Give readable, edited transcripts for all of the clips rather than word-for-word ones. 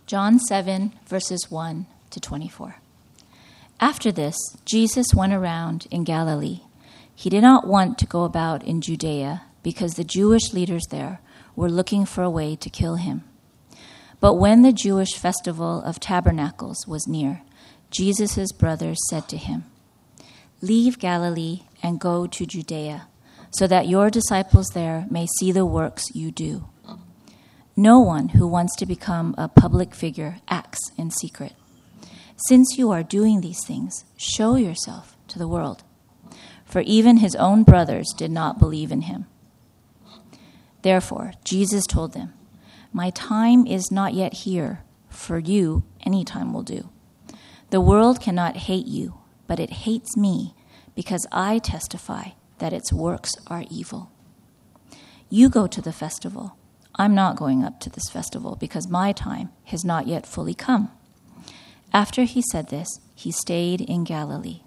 John 7, verses 1 to 24. After this, Jesus went around in Galilee. He did not want to go about in Judea because the Jewish leaders there were looking for a way to kill him. But when the Jewish festival of tabernacles was near, Jesus' brothers said to him, "Leave Galilee and go to Judea, so that your disciples there may see the works you do. No one who wants to become a public figure acts in secret. Since you are doing these things, show yourself to the world." For even his own brothers did not believe in him. Therefore, Jesus told them, "My time is not yet here. For you, any time will do. The world cannot hate you, but it hates me because I testify that its works are evil. You go to the festival. I'm not going up to this festival because my time has not yet fully come." After he said this, he stayed in Galilee.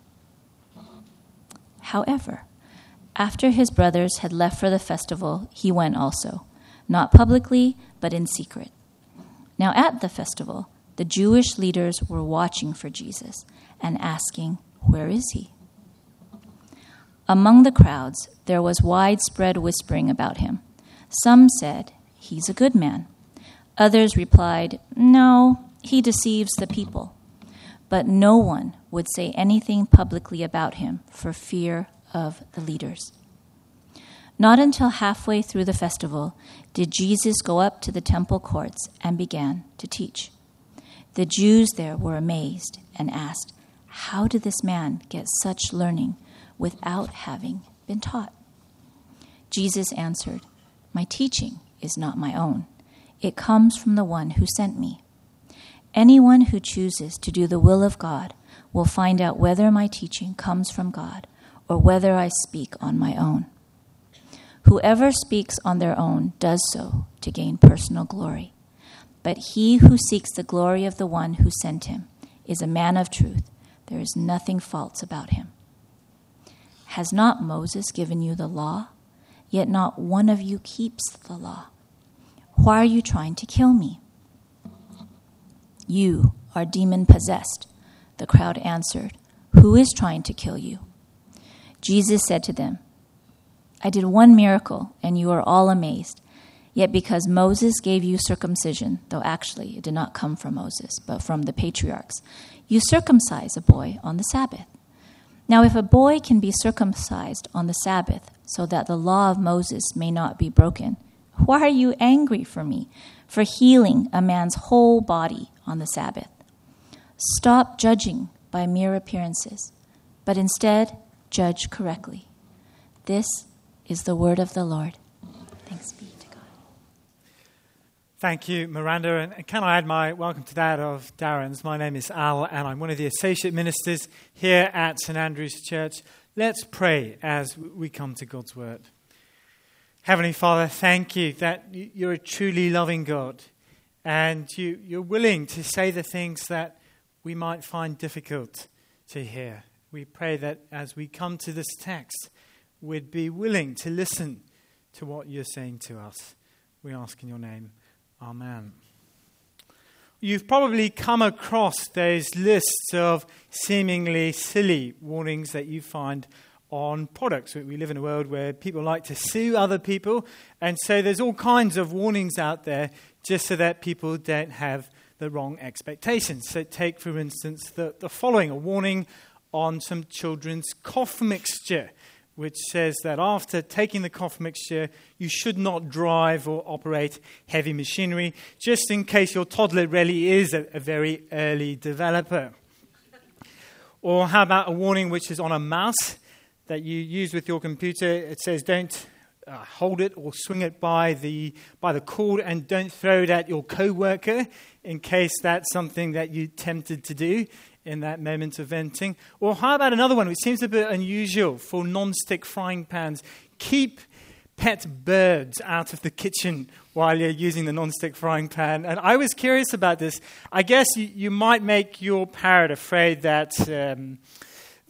However, after his brothers had left for the festival, he went also, not publicly, but in secret. Now at the festival, the Jewish leaders were watching for Jesus and asking, "Where is he?" Among the crowds, there was widespread whispering about him. Some said, "He's a good man." Others replied, "No, he deceives the people." But no one would say anything publicly about him for fear of the leaders. Not until halfway through the festival did Jesus go up to the temple courts and began to teach. The Jews there were amazed and asked, "How did this man get such learning without having been taught?" Jesus answered, "My teaching is not my own. It comes from the one who sent me. Anyone who chooses to do the will of God will find out whether my teaching comes from God or whether I speak on my own. Whoever speaks on their own does so to gain personal glory. But he who seeks the glory of the one who sent him is a man of truth. There is nothing false about him. Has not Moses given you the law? Yet not one of you keeps the law. Why are you trying to kill me?" "You are demon-possessed," the crowd answered. "Who is trying to kill you?" Jesus said to them, "I did one miracle, and you are all amazed. Yet because Moses gave you circumcision, though actually it did not come from Moses, but from the patriarchs, you circumcise a boy on the Sabbath. Now if a boy can be circumcised on the Sabbath so that the law of Moses may not be broken, why are you angry for me for healing a man's whole body on the Sabbath? Stop judging by mere appearances, but instead judge correctly. This is the word of the Lord. Thanks be to God." Thank you, Miranda. And can I add my welcome to that of Darren's? My name is Al, and I'm one of the associate ministers here at St. Andrew's Church. Let's pray as we come to God's word. Heavenly Father, thank you that you're a truly loving God, and you're willing to say the things that we might find difficult to hear. We pray that as we come to this text, we'd be willing to listen to what you're saying to us. We ask in your name. Amen. You've probably come across those lists of seemingly silly warnings that you find on products. We live in a world where people like to sue other people, and so there's all kinds of warnings out there just so that people don't have the wrong expectations. So take, for instance, the following, a warning on some children's cough mixture, which says that after taking the cough mixture, you should not drive or operate heavy machinery, just in case your toddler really is a very early developer. Or how about a warning which is on a mouse that you use with your computer? It says don't hold it or swing it by the cord, and don't throw it at your co-worker in case that's something that you're tempted to do in that moment of venting. Or how about another one which seems a bit unusual for non-stick frying pans? Keep pet birds out of the kitchen while you're using the non-stick frying pan. And I was curious about this. I guess you might make your parrot afraid that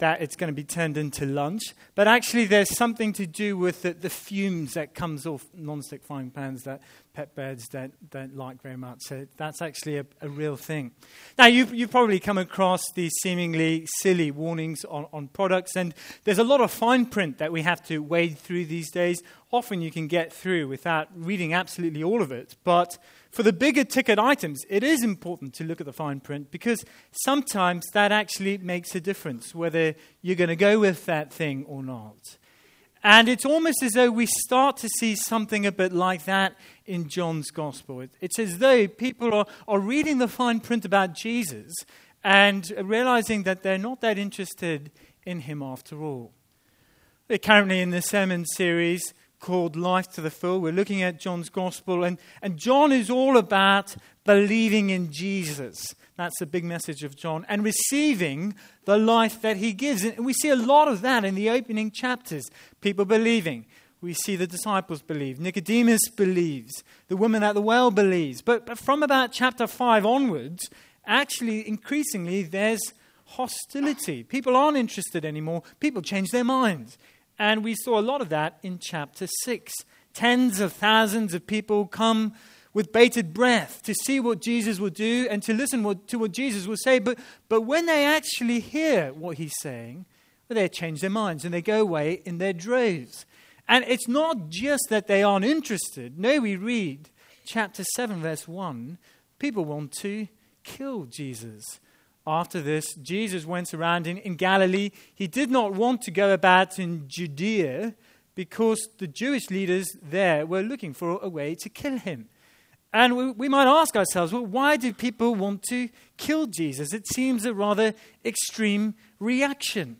that it's going to be turned into lunch, but actually there's something to do with the fumes that comes off non-stick frying pans that pet birds don't like very much. So that's actually a real thing. Now, you've probably come across these seemingly silly warnings on products, and there's a lot of fine print that we have to wade through these days. Often you can get through without reading absolutely all of it, but for the bigger ticket items, it is important to look at the fine print because sometimes that actually makes a difference, whether you're going to go with that thing or not. And it's almost as though we start to see something a bit like that in John's Gospel. It's as though people are reading the fine print about Jesus and realizing that they're not that interested in him after all. We're currently in the sermon series called Life to the Full. We're looking at John's Gospel, and John is all about believing in Jesus. That's the big message of John, and receiving the life that he gives. And we see a lot of that in the opening chapters. People believing. We see the disciples believe. Nicodemus believes. The woman at the well believes. But from about chapter 5 onwards, actually, increasingly, there's hostility. People aren't interested anymore. People change their minds. And we saw a lot of that in chapter 6. Tens of thousands of people come with bated breath to see what Jesus will do and to listen to what Jesus will say. But when they actually hear what he's saying, well, they change their minds and they go away in their droves. And it's not just that they aren't interested. No, we read chapter 7, verse 1. People want to kill Jesus. After this, Jesus went around in Galilee. He did not want to go about in Judea because the Jewish leaders there were looking for a way to kill him. And we might ask ourselves, well, why do people want to kill Jesus? It seems a rather extreme reaction.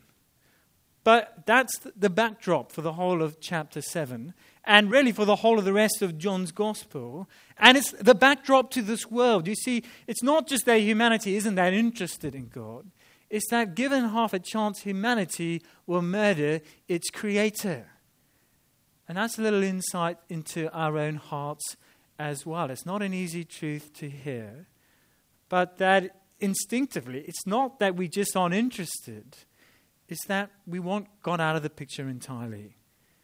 But that's the backdrop for the whole of chapter 7, and really for the whole of the rest of John's Gospel. And it's the backdrop to this world. You see, it's not just that humanity isn't that interested in God. It's that given half a chance, humanity will murder its creator. And that's a little insight into our own hearts as well. It's not an easy truth to hear, but that instinctively, it's not that we just aren't interested. It's that we want God out of the picture entirely.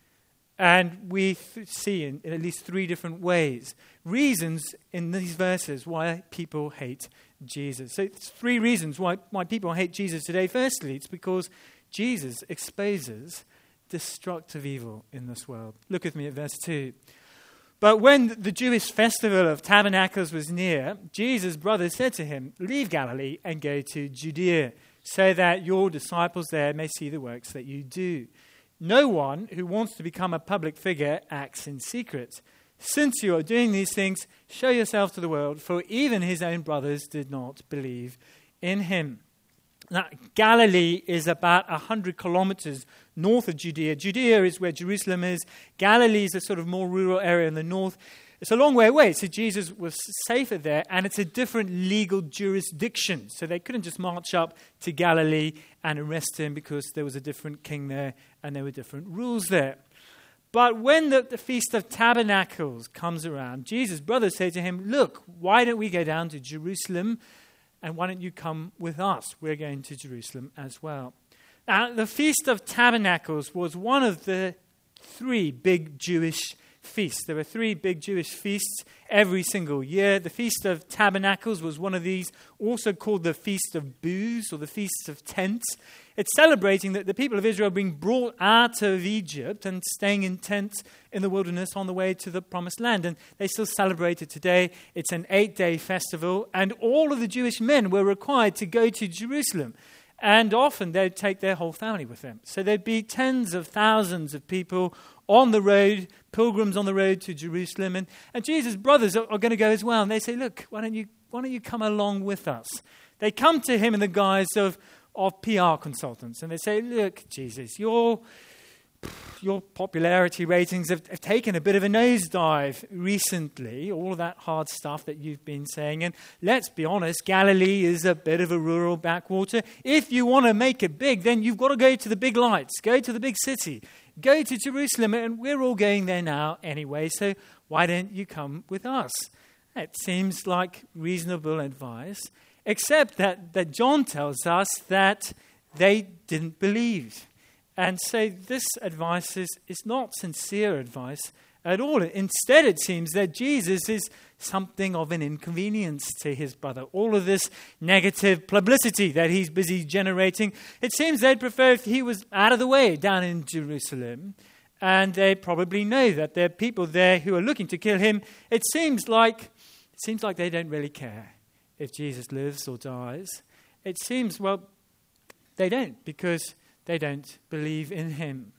And we see in at least 3 different ways, reasons in these verses why people hate Jesus. So it's 3 reasons why people hate Jesus today. Firstly, it's because Jesus exposes destructive evil in this world. Look with me at verse 2. But when the Jewish festival of tabernacles was near, Jesus' brothers said to him, "Leave Galilee and go to Judea, so that your disciples there may see the works that you do. No one who wants to become a public figure acts in secret. Since you are doing these things, show yourself to the world, for even his own brothers did not believe in him." Now, Galilee is about 100 kilometers north of Judea. Judea is where Jerusalem is. Galilee is a sort of more rural area in the north. It's a long way away, so Jesus was safer there, and it's a different legal jurisdiction. So they couldn't just march up to Galilee and arrest him because there was a different king there and there were different rules there. But when the Feast of Tabernacles comes around, Jesus' brothers say to him, "Look, why don't we go down to Jerusalem, and why don't you come with us? We're going to Jerusalem as well." Now, the Feast of Tabernacles was one of the 3 big Jewish feasts. There were 3 big Jewish feasts every single year. The Feast of Tabernacles was one of these, also called the Feast of Booths or the Feast of Tents. It's celebrating that the people of Israel being brought out of Egypt and staying in tents in the wilderness on the way to the Promised Land. And they still celebrate it today. It's an 8-day festival, and all of the Jewish men were required to go to Jerusalem. And often they'd take their whole family with them. So there'd be tens of thousands of people on the road, pilgrims on the road to Jerusalem. And Jesus' brothers are going to go as well. And they say, "Look, why don't you come along with us?" They come to him in the guise of PR consultants. And they say, "Look, Jesus, your popularity ratings have taken a bit of a nosedive recently, all of that hard stuff that you've been saying. And let's be honest, Galilee is a bit of a rural backwater. If you want to make it big, then you've got to go to the big lights, go to the big city, go to Jerusalem, and we're all going there now anyway, so why don't you come with us?" It seems like reasonable advice, except that John tells us that they didn't believe. And so this advice is not sincere advice at all. Instead, it seems that Jesus is something of an inconvenience to his brother. All of this negative publicity that he's busy generating, it seems they'd prefer if he was out of the way down in Jerusalem. And they probably know that there are people there who are looking to kill him. It seems like they don't really care if Jesus lives or dies. It seems, well, they don't, because they don't believe in him.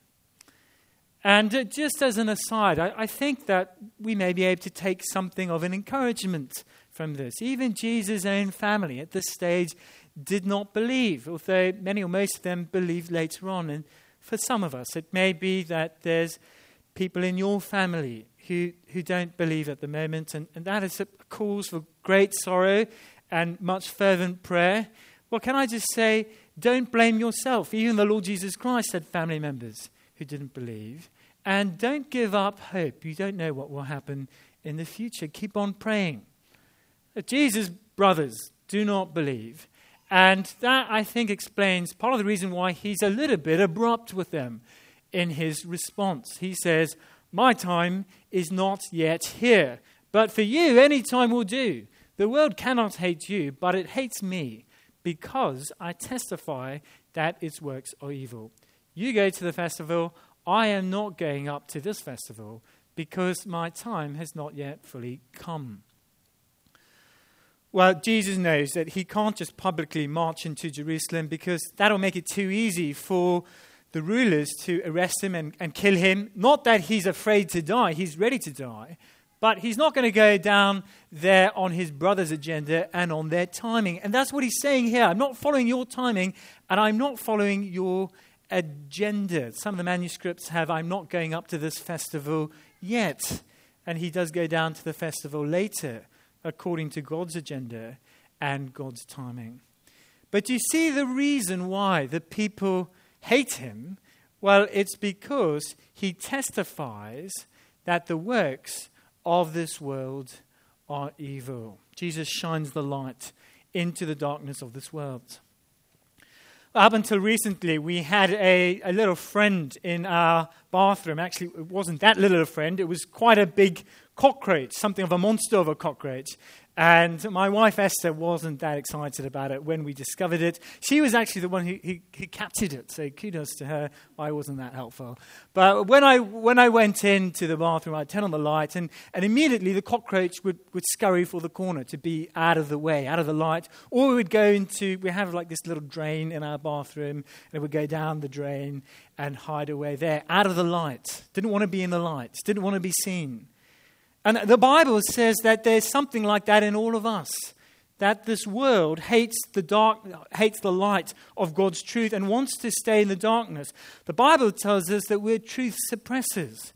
And just as an aside, I think that we may be able to take something of an encouragement from this. Even Jesus' own family at this stage did not believe, although many or most of them believed later on. And for some of us, it may be that there's people in your family who don't believe at the moment, and that is a cause for great sorrow and much fervent prayer. Well, can I just say, don't blame yourself. Even the Lord Jesus Christ had family members who didn't believe. And don't give up hope. You don't know what will happen in the future. Keep on praying. Jesus' brothers do not believe. And that, I think, explains part of the reason why he's a little bit abrupt with them in his response. He says, my time is not yet here. But for you, any time will do. The world cannot hate you, but it hates me, because I testify that its works are evil. You go to the festival. I am not going up to this festival because my time has not yet fully come. Well, Jesus knows that he can't just publicly march into Jerusalem, because that'll make it too easy for the rulers to arrest him and kill him. Not that he's afraid to die, he's ready to die. But he's not going to go down there on his brother's agenda and on their timing. And that's what he's saying here. I'm not following your timing, and I'm not following your agenda. Some of the manuscripts have, I'm not going up to this festival yet. And he does go down to the festival later, according to God's agenda and God's timing. But you see the reason why the people hate him? Well, it's because he testifies that the works of this world are evil. Jesus shines the light into the darkness of this world. Up until recently, we had a little friend in our bathroom. Actually, it wasn't that little a friend. It was quite a big cockroach, something of a monster of a cockroach. And my wife, Esther, wasn't that excited about it when we discovered it. She was actually the one who captured it, so kudos to her. I wasn't that helpful. But when I went into the bathroom, I'd turn on the light, and immediately the cockroach would scurry for the corner to be out of the way, out of the light. Or we would go into, we have like this little drain in our bathroom, and it would go down the drain and hide away there, out of the light. Didn't want to be in the light, didn't want to be seen. And the Bible says that there's something like that in all of us, that this world hates the light of God's truth and wants to stay in the darkness. The Bible tells us that we're truth suppressors,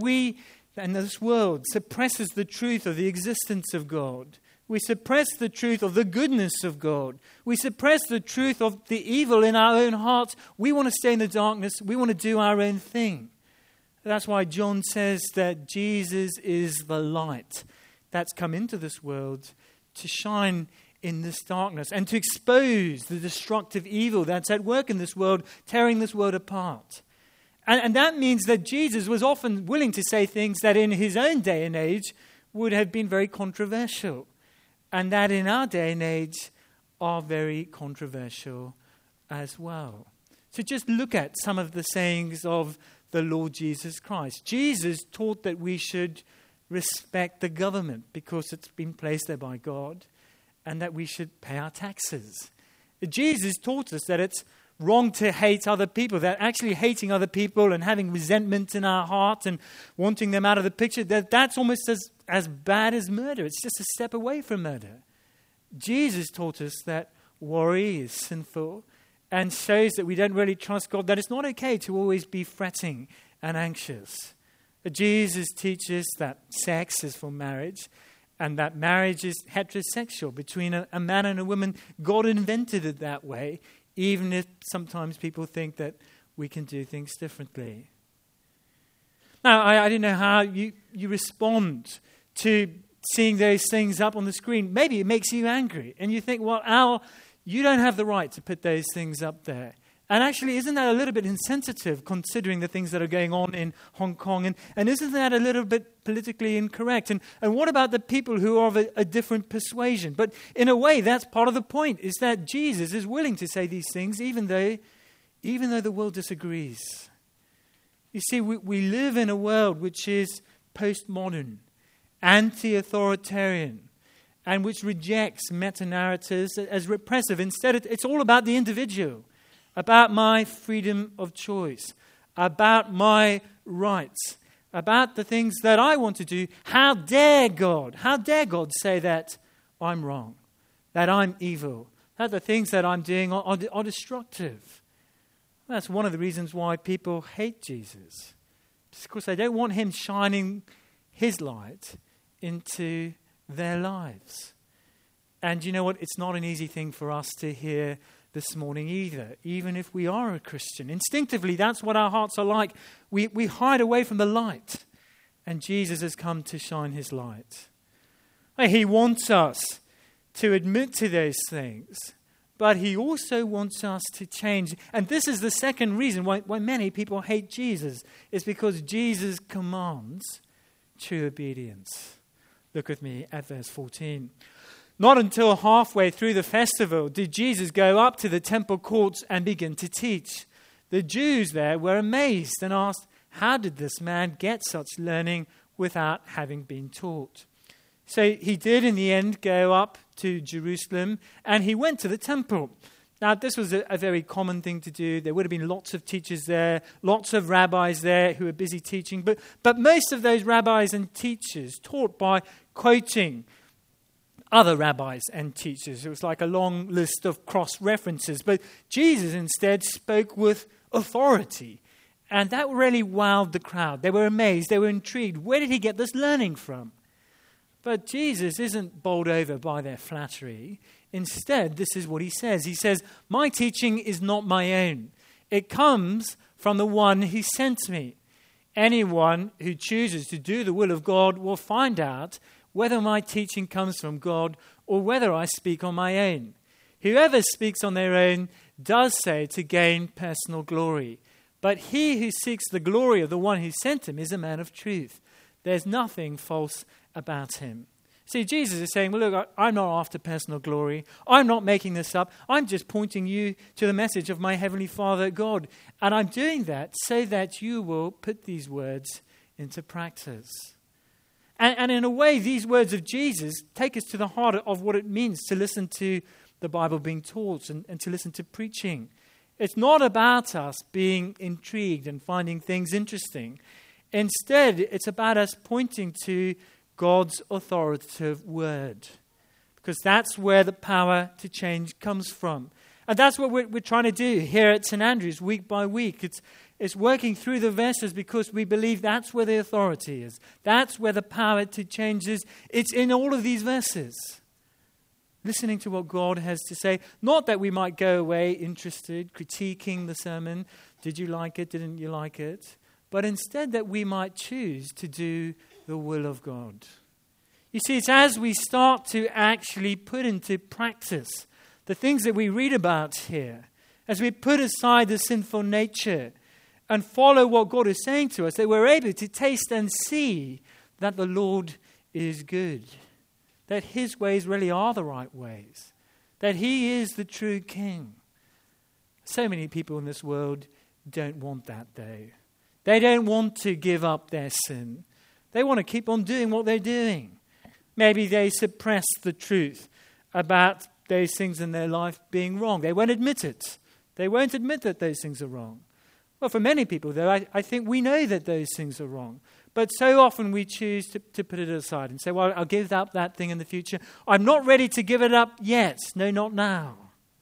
and this world suppresses the truth of the existence of God. We suppress the truth of the goodness of God. We suppress the truth of the evil in our own hearts. We want to stay in the darkness. We want to do our own thing. That's why John says that Jesus is the light that's come into this world to shine in this darkness and to expose the destructive evil that's at work in this world, tearing this world apart. And that means that Jesus was often willing to say things that in his own day and age would have been very controversial, and that in our day and age are very controversial as well. So just look at some of the sayings of the Lord Jesus Christ. Jesus taught that we should respect the government because it's been placed there by God, and that we should pay our taxes. Jesus taught us that it's wrong to hate other people, that actually hating other people and having resentment in our heart and wanting them out of the picture, that's almost as bad as murder. It's just a step away from murder. Jesus taught us that worry is sinful, and shows that we don't really trust God, that it's not okay to always be fretting and anxious. Jesus teaches that sex is for marriage, and that marriage is heterosexual between a man and a woman. God invented it that way, even if sometimes people think that we can do things differently. Now, I don't know how you respond to seeing those things up on the screen. Maybe it makes you angry, and you think, well, Al, You don't have the right to put those things up there. And actually, isn't that a little bit insensitive considering the things that are going on in Hong Kong? And isn't that a little bit politically incorrect? And what about the people who are of a different persuasion? But in a way, that's part of the point, is that Jesus is willing to say these things even though the world disagrees. You see, we live in a world which is postmodern, anti-authoritarian, and which rejects meta-narratives as repressive. Instead, it's all about the individual, about my freedom of choice, about my rights, about the things that I want to do. How dare God say that I'm wrong, that I'm evil, that the things that I'm doing are destructive? That's one of the reasons why people hate Jesus. It's because they don't want him shining his light into their lives. And you know what? It's not an easy thing for us to hear this morning either, even if we are a Christian. Instinctively, that's what our hearts are like. We hide away from the light, and Jesus has come to shine his light. He wants us to admit to those things, but he also wants us to change. And this is the second reason why many people hate Jesus, is because Jesus commands true obedience. Look with me at verse 14. Not until halfway through the festival did Jesus go up to the temple courts and begin to teach. The Jews there were amazed and asked, how did this man get such learning without having been taught? So he did in the end go up to Jerusalem and he went to the temple. Now this was a very common thing to do. There would have been lots of teachers there, lots of rabbis there who were busy teaching. But most of those rabbis and teachers taught by quoting other rabbis and teachers. It was like a long list of cross-references. But Jesus instead spoke with authority. And that really wowed the crowd. They were amazed. They were intrigued. Where did he get this learning from? But Jesus isn't bowled over by their flattery. Instead, this is what he says. He says, my teaching is not my own. It comes from the one who sent me. Anyone who chooses to do the will of God will find out whether my teaching comes from God or whether I speak on my own. Whoever speaks on their own does so to gain personal glory. But he who seeks the glory of the one who sent him is a man of truth. There's nothing false about him. See, Jesus is saying, well, look, I'm not after personal glory. I'm not making this up. I'm just pointing you to the message of my Heavenly Father, God. And I'm doing that so that you will put these words into practice. And in a way, these words of Jesus take us to the heart of what it means to listen to the Bible being taught and to listen to preaching. It's not about us being intrigued and finding things interesting. Instead, it's about us pointing to God's authoritative word, because that's where the power to change comes from. And that's what we're trying to do here at St. Andrews week by week. It's working through the verses because we believe that's where the authority is. That's where the power to change is. It's in all of these verses. Listening to what God has to say. Not that we might go away interested, critiquing the sermon. Did you like it? Didn't you like it? But instead that we might choose to do the will of God. You see, it's as we start to actually put into practice the things that we read about here, as we put aside the sinful nature and follow what God is saying to us, that we're able to taste and see that the Lord is good, that his ways really are the right ways, that he is the true King. So many people in this world don't want that, though. They don't want to give up their sin. They want to keep on doing what they're doing. Maybe they suppress the truth about those things in their life being wrong. They won't admit it. They won't admit that those things are wrong. Well, for many people, though, I think we know that those things are wrong. But so often we choose to put it aside and say, well, I'll give up that thing in the future. I'm not ready to give it up yet. No, not now.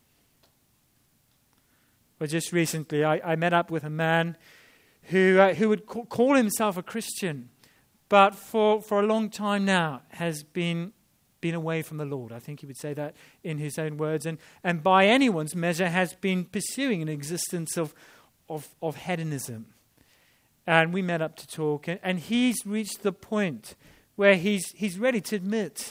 Well, just recently, I met up with a man who would call himself a Christian, but for a long time now has been away from the Lord. I think he would say that in his own words. And by anyone's measure has been pursuing an existence of hedonism. And we met up to talk, and he's reached the point where he's ready to admit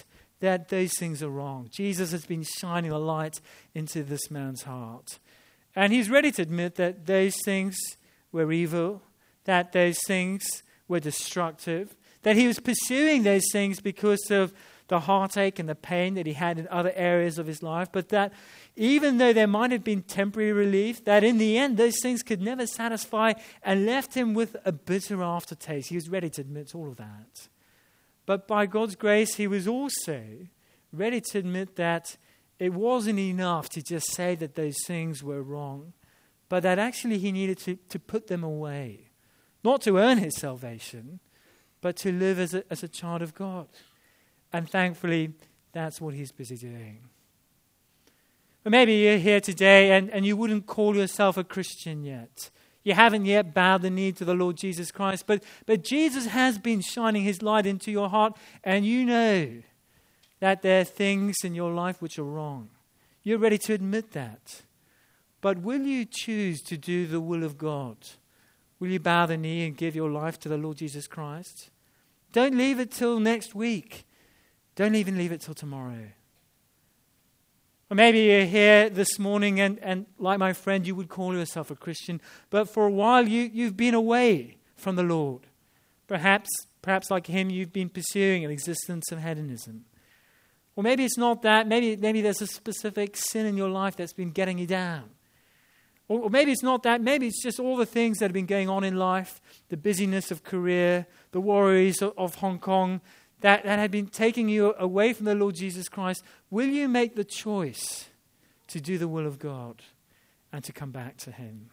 that those things are wrong. Jesus has been shining a light into this man's heart. And he's ready to admit that those things were evil, that those things were destructive, that he was pursuing those things because of the heartache and the pain that he had in other areas of his life, but that even though there might have been temporary relief, that in the end those things could never satisfy and left him with a bitter aftertaste. He was ready to admit all of that. But by God's grace, he was also ready to admit that it wasn't enough to just say that those things were wrong, but that actually he needed to put them away. Not to earn his salvation, but to live as a child of God. And thankfully, that's what he's busy doing. Or maybe you're here today and you wouldn't call yourself a Christian yet. You haven't yet bowed the knee to the Lord Jesus Christ, but Jesus has been shining his light into your heart, and you know that there are things in your life which are wrong. You're ready to admit that. But will you choose to do the will of God? Will you bow the knee and give your life to the Lord Jesus Christ? Don't leave it till next week. Don't even leave it till tomorrow. Or maybe you're here this morning and like my friend, you would call yourself a Christian, but for a while you've been away from the Lord. Perhaps like him, you've been pursuing an existence of hedonism. Or maybe it's not that. Maybe there's a specific sin in your life that's been getting you down. Or maybe it's not that. Maybe it's just all the things that have been going on in life, the busyness of career, the worries of Hong Kong, that had been taking you away from the Lord Jesus Christ. Will you make the choice to do the will of God and to come back to him?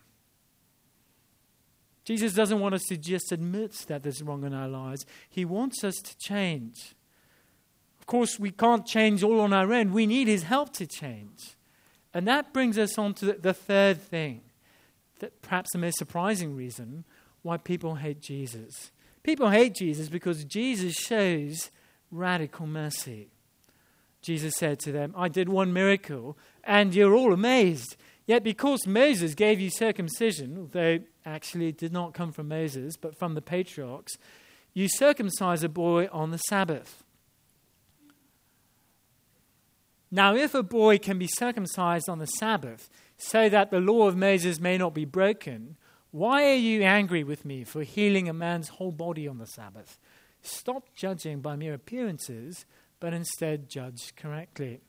Jesus doesn't want us to just admit that there's wrong in our lives. He wants us to change. Of course, we can't change all on our own. We need his help to change. And that brings us on to the third thing, that perhaps the most surprising reason why people hate Jesus. People hate Jesus because Jesus shows radical mercy. Jesus said to them, I did one miracle, and you're all amazed. Yet because Moses gave you circumcision, although actually it did not come from Moses, but from the patriarchs, you circumcise a boy on the Sabbath. Now, if a boy can be circumcised on the Sabbath so that the law of Moses may not be broken, why are you angry with me for healing a man's whole body on the Sabbath? Stop judging by mere appearances, but instead judge correctly.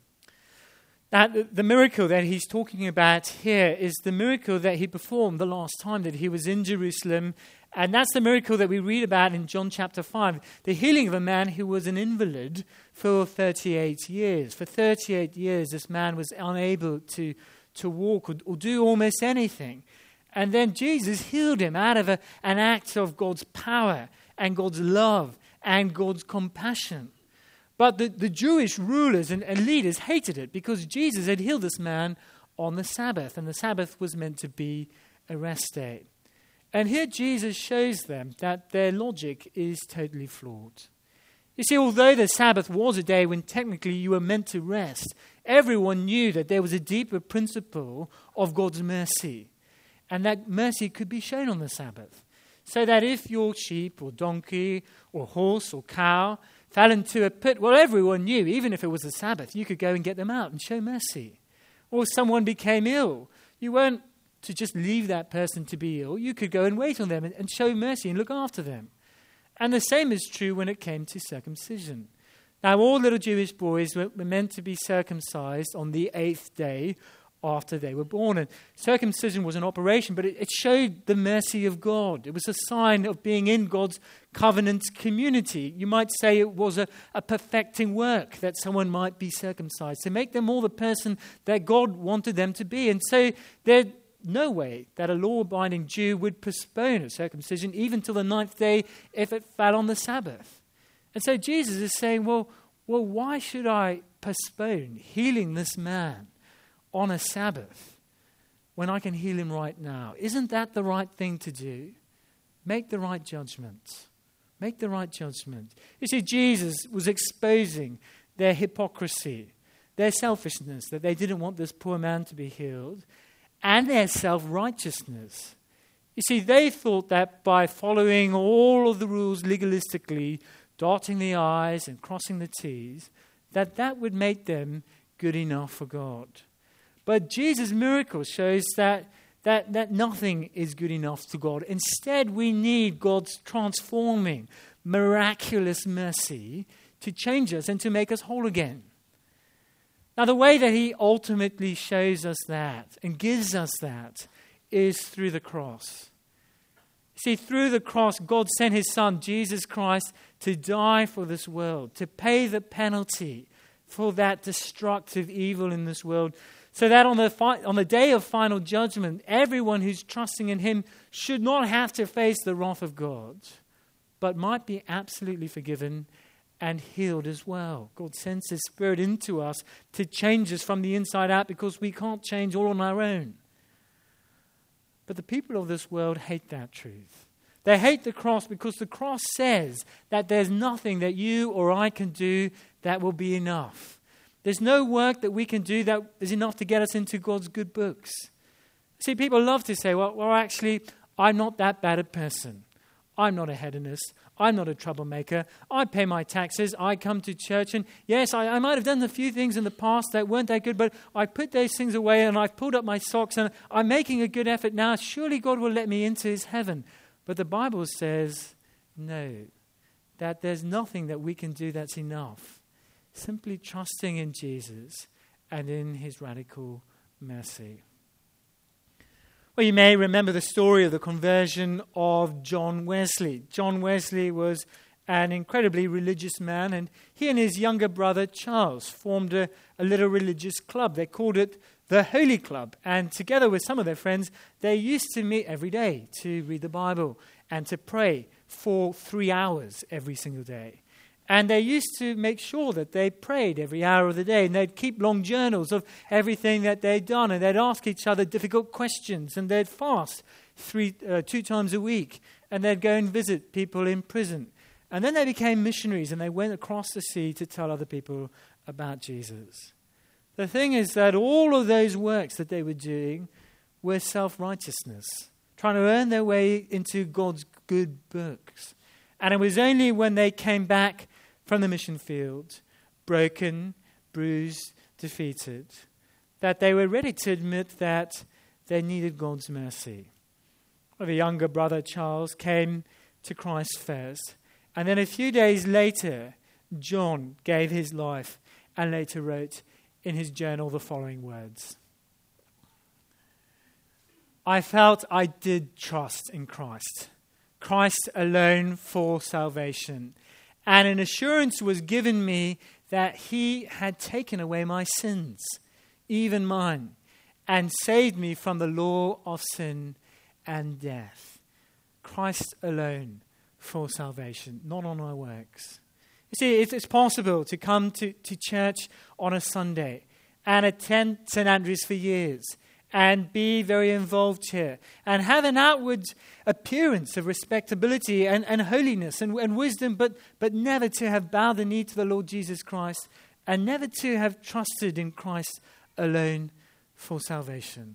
Now, the miracle that he's talking about here is the miracle that he performed the last time that he was in Jerusalem. And that's the miracle that we read about in John chapter 5, the healing of a man who was an invalid for 38 years. For 38 years, this man was unable to walk or do almost anything. And then Jesus healed him out of an act of God's power and God's love and God's compassion. But the Jewish rulers and leaders hated it because Jesus had healed this man on the Sabbath, and the Sabbath was meant to be a rest day. And here Jesus shows them that their logic is totally flawed. You see, although the Sabbath was a day when technically you were meant to rest, everyone knew that there was a deeper principle of God's mercy, and that mercy could be shown on the Sabbath. So that if your sheep or donkey or horse or cow fell into a pit, well, everyone knew, even if it was the Sabbath, you could go and get them out and show mercy. Or someone became ill. You weren't to just leave that person to be ill. You could go and wait on them and show mercy and look after them. And the same is true when it came to circumcision. Now, all little Jewish boys were meant to be circumcised on the 8th day after they were born. And circumcision was an operation, but it showed the mercy of God. It was a sign of being in God's covenant community. You might say it was a perfecting work that someone might be circumcised to make them all the person that God wanted them to be. And so there's no way that a law-abiding Jew would postpone a circumcision even till the 9th day if it fell on the Sabbath. And so Jesus is saying, well, why should I postpone healing this man on a Sabbath when I can heal him right now? Isn't that the right thing to do? Make the right judgment. Make the right judgment. You see, Jesus was exposing their hypocrisy, their selfishness, that they didn't want this poor man to be healed, and their self-righteousness. You see, they thought that by following all of the rules legalistically, dotting the I's and crossing the T's, that would make them good enough for God. But Jesus' miracle shows that nothing is good enough to God. Instead, we need God's transforming, miraculous mercy to change us and to make us whole again. Now, the way that he ultimately shows us that and gives us that is through the cross. See, through the cross, God sent his Son, Jesus Christ, to die for this world, to pay the penalty for that destructive evil in this world, so that on the day of final judgment, everyone who's trusting in him should not have to face the wrath of God, but might be absolutely forgiven and healed as well. God sends his Spirit into us to change us from the inside out, because we can't change all on our own. But the people of this world hate that truth. They hate the cross because the cross says that there's nothing that you or I can do that will be enough. There's no work that we can do that is enough to get us into God's good books. See, people love to say, well, actually, I'm not that bad a person. I'm not a hedonist. I'm not a troublemaker. I pay my taxes. I come to church. And yes, I might have done a few things in the past that weren't that good, but I put those things away and I've pulled up my socks and I'm making a good effort now. Surely God will let me into his heaven. But the Bible says, no, that there's nothing that we can do that's enough. Simply trusting in Jesus and in his radical mercy. Well, you may remember the story of the conversion of John Wesley. John Wesley was an incredibly religious man, and he and his younger brother Charles formed a little religious club. They called it the Holy Club, and together with some of their friends, they used to meet every day to read the Bible and to pray for 3 hours every single day. And they used to make sure that they prayed every hour of the day, and they'd keep long journals of everything that they'd done, and they'd ask each other difficult questions, and they'd fast 2 times a week, and they'd go and visit people in prison. And then they became missionaries, and they went across the sea to tell other people about Jesus. The thing is that all of those works that they were doing were self-righteousness, trying to earn their way into God's good books. And it was only when they came back from the mission field, broken, bruised, defeated, that they were ready to admit that they needed God's mercy. Well, the younger brother, Charles, came to Christ first. And then a few days later, John gave his life and later wrote in his journal the following words. I felt I did trust in Christ. Christ alone for salvation. And an assurance was given me that he had taken away my sins, even mine, and saved me from the law of sin and death. Christ alone for salvation, not on our works. You see, it's possible to come to church on a Sunday and attend St. Andrews for years and be very involved here and have an outward appearance of respectability and holiness and wisdom, but never to have bowed the knee to the Lord Jesus Christ and never to have trusted in Christ alone for salvation.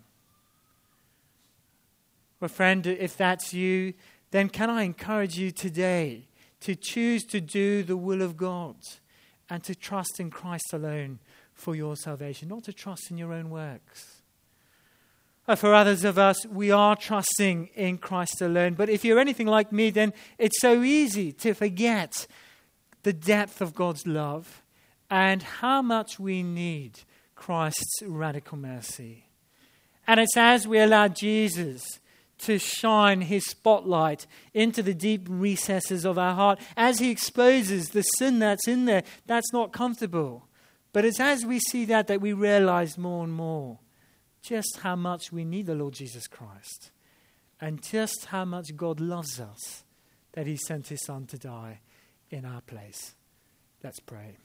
Well, friend, if that's you, then can I encourage you today to choose to do the will of God and to trust in Christ alone for your salvation, not to trust in your own works. For others of us, we are trusting in Christ alone. But if you're anything like me, then it's so easy to forget the depth of God's love and how much we need Christ's radical mercy. And it's as we allow Jesus to shine his spotlight into the deep recesses of our heart, as he exposes the sin that's in there, that's not comfortable. But it's as we see that we realize more and more just how much we need the Lord Jesus Christ and just how much God loves us that he sent his Son to die in our place. Let's pray.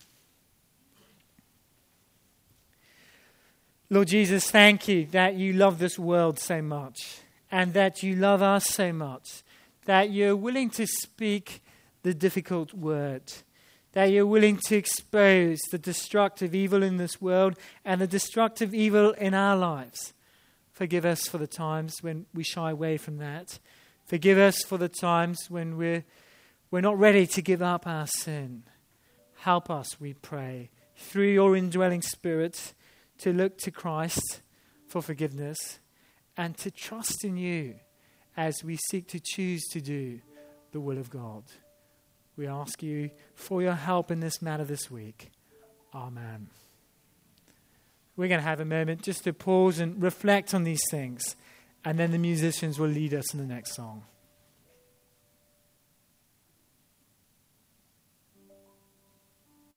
Lord Jesus, thank you that you love this world so much and that you love us so much, that you're willing to speak the difficult word, that you're willing to expose the destructive evil in this world and the destructive evil in our lives. Forgive us for the times when we shy away from that. Forgive us for the times when we're not ready to give up our sin. Help us, we pray, through your indwelling Spirit, to look to Christ for forgiveness and to trust in you as we seek to choose to do the will of God. We ask you for your help in this matter this week. Amen. We're going to have a moment just to pause and reflect on these things, and then the musicians will lead us in the next song.